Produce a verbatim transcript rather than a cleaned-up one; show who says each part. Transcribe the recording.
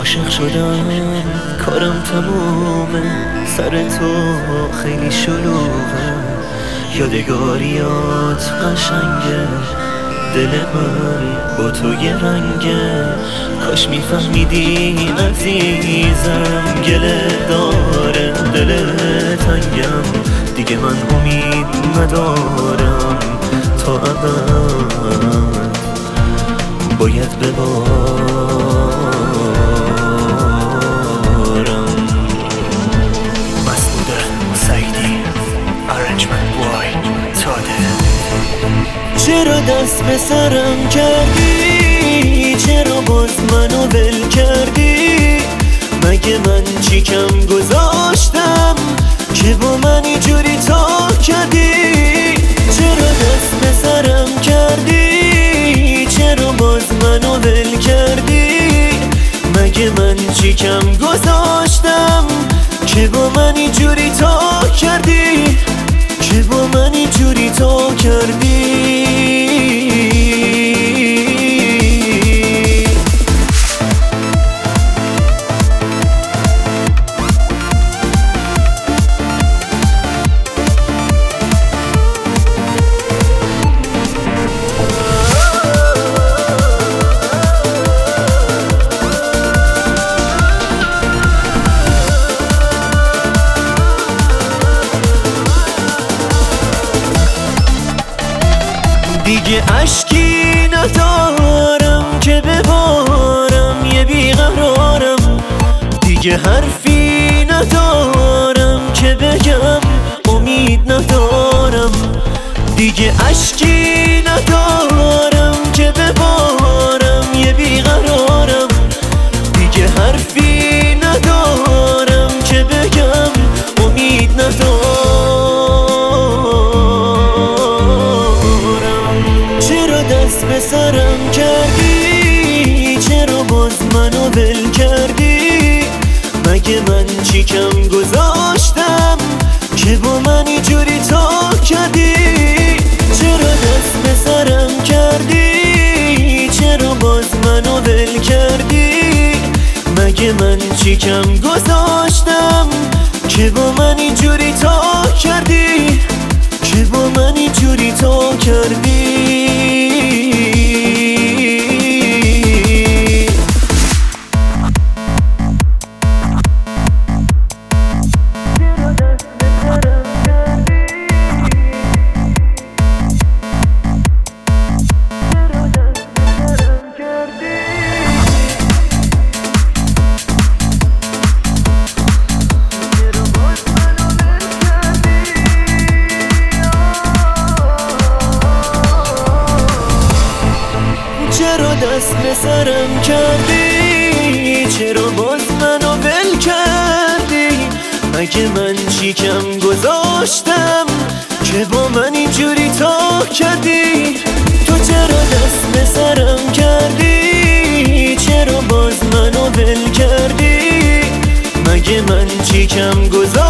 Speaker 1: عاشق شدم کارم تمومه، سر تو خیلی شلوغه، یادگاریات قشنگه، دل من با تو یه رنگه. کاش میفهمیدی عزیزم، گله داره دل تنگم، دیگه من امید ندارم، تا ابد باید ببارم. مسعود سعیدی، ارنجمنت بوی تاده. چرا دست به سرم کردی؟ چرا باز منو ول کردی؟ مگه من چیکم گذاشتم که با من اینجوری تا کردی؟ چرا دست به سرم کردی؟ چرا باز منو ول کردی؟ مگه من چیکم گذاشتم که با من اینجوری تا کردی؟ که با من اینجوری تا کردی؟ دیگه اشکی ندارم که ببارم، یه بیقرارم. دیگه حرفی ندارم که بگم، امید ندارم. دیگه اشکی ندارم که ببارم، یه بیقرارم. دیگه حرفی ندارم که بگم، امید ندارم. دست به سرم کردی؟ چرا باز منو ول کردی؟ مگه من چیکم گذاشتم که با من اینجوری تا کردی؟ چرا دست به سرم کردی؟ چرا باز منو ول کردی؟ مگه من چیکم گذاشتم که با من اینجوری تا کردی؟ که با من اینجوری تا کردی؟ چرا دست به سرم کردی؟ چرا باز منو ول کردی؟ مگه من چیکم گذاشتم که با من اینجوری تا کردی؟ تو چرا دست به سرم کردی؟ چرا باز منو ول کردی؟ مگه من چیکم گذاشتم